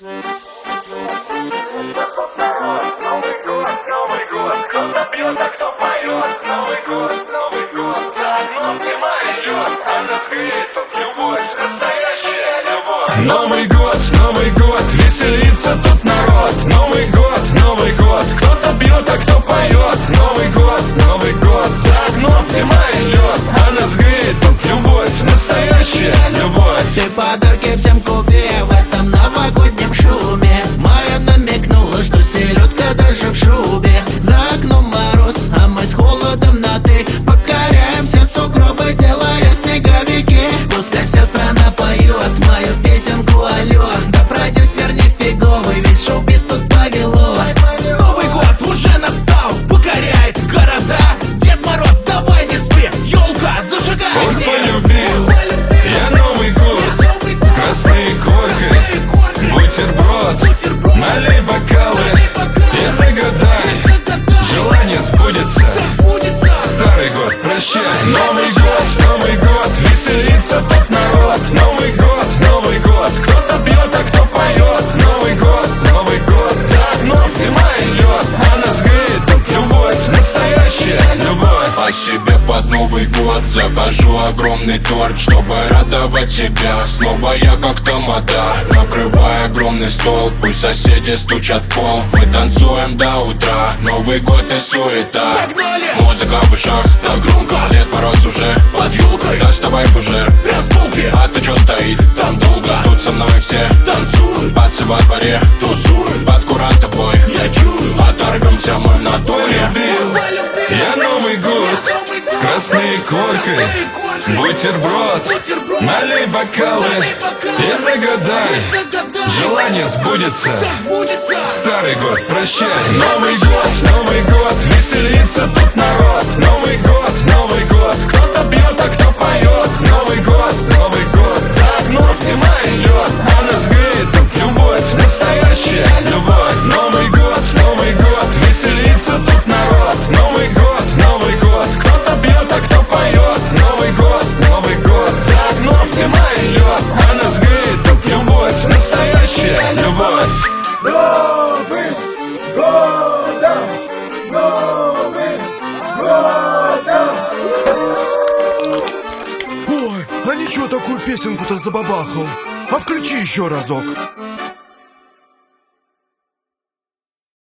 Новый год, кто-то пьет, а кто поет. Новый год, за окном зима идет, а нас греет любовь, настоящая любовь. Новый год, веселится тут народ. Новый год, кто-то пьет, а кто поет. Новый год, за окном зима и лед, а нас греет тут любовь, настоящая любовь. Ты подарки всем купи в этом новогоднем шуме. Майя намекнула, что селедка даже в шубе. За окном мороз, а мы с холодом на ты. Покоряем все сугробы, делая снеговики. Пускай вся страна поет мою песенку, алло. Да продюсер нифиговый, весь шоу-биз тут повело. Новый год уже настал, покоряет города. Дед Мороз, давай не спи, елка, зажигай Ох, огни. полюбил я Новый год с красной коркой. Бутерброд, налей бокалы и загадай, желание сбудется. Старый год, прощай. Новый год, веселится тут народ. Новый год, кто-то бьет, а кто поет. Новый год, за окном зима и лед, а нас греет тут любовь, настоящая любовь. А себе под Новый год закажу огромный торт, чтобы радовать себя. Снова я как тамада, накрывая огромный стол. Пусть соседи стучат в пол, мы танцуем до утра. Новый год и суета, музыка в ушах, Так громко, Дед Мороз уже под елкой, доставай фужер. прям с полки, А ты чё стоит? там долго Тут со мной все танцуют, пацы во дворе, тусуют, под курантом бой. я чую, Оторвемся мы в натуре. Я Новый год с красной коркой. Бутерброд, налей бокалы и загадай, желание сбудется. Старый год, прощай. Новый год, веселится тут народ. Новый год, кто-то бьет, а кто поет. Новый год, за окном зима и лед, а нас греет тут любовь, настоящая любовь. Новый год, веселится тут народ. Новый год, кто-то бьет, а кто поет. Новый год, за окном зима и лед, а нас греет тут любовь, настоящая любовь. Новым годом! С Новым годом! Ой, а ничего такую песенку-то забабахал. А включи еще разок.